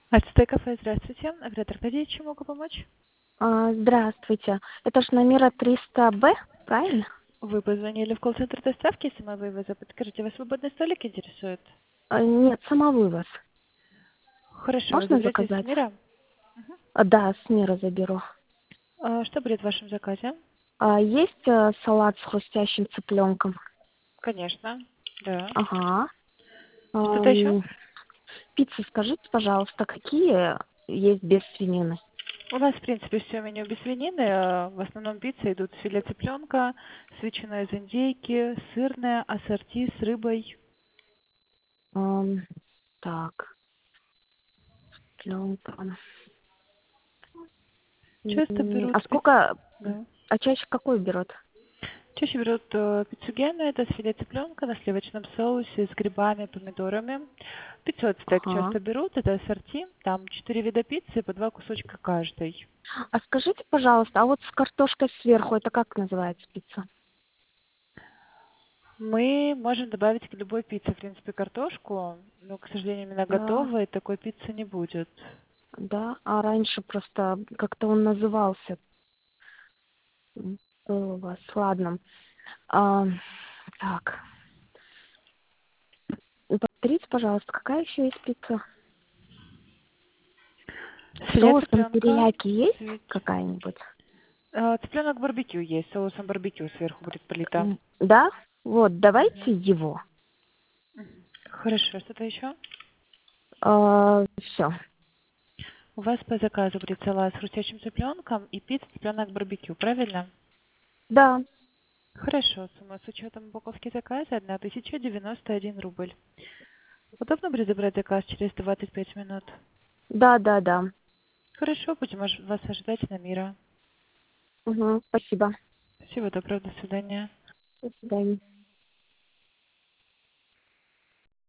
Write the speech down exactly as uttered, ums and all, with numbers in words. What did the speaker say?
Ацтек кафе, здравствуйте. Оператор Надеюсь, чем могу помочь? А, Здравствуйте. Это ж номера триста Б, правильно? Вы позвонили в колл-центр доставки самовывоза. Подскажите, вас свободный столик интересует? А, Нет, самовывоз. Хорошо, вы Можно заберете с заказать? мира? А, Да, с мира заберу. А, Что будет в вашем заказе? А есть э, салат с хрустящим цыпленком? Конечно, да. Ага. Что-то еще? Ам, Пиццы, скажите, пожалуйста, какие есть без свинины? У нас, в принципе, все меню без свинины. а В основном пиццы идут с филе цыпленка, с ветчиной из индейки, сырная, ассорти с рыбой. Ам, Так, цыпленка. Часто М, А берут пиццу. сколько, Да. а чаще какой берут? Чаще берут э, пиццу Гена, это с филе цыпленка на сливочном соусе с грибами, помидорами. пятьсот стек Ага. часто берут, это ассорти, там четыре вида пиццы, по два кусочка каждой. А скажите, пожалуйста, а вот с картошкой сверху, это как называется пицца? Мы можем добавить к любой пицце, в принципе, картошку, но, к сожалению, именно Да. готовой такой пиццы не будет. Да, а раньше просто как-то он назывался, м, был у вас. Ладно. А, так, и повторите, пожалуйста, какая еще есть пицца? С Филе соусом цыпленка, терияки есть свеч- какая-нибудь? э, цыпленок барбекю есть, соусом барбекю сверху будет полито. М, Да? Вот, давайте Мгм. его. Хорошо, что-то еще? Все. У вас по заказу будет салат с хрустящим цыпленком и пицца цыпленок барбекю, правильно? Да, Хорошо, сумма с учетом упаковки заказа одна тысяча девяносто один рубль. Удобно будет забрать заказ через двадцать пять минут? да, да, да. Хорошо, будем ож- вас ожидать на мира. Угу, спасибо. Всего доброго, до свидания. До свидания.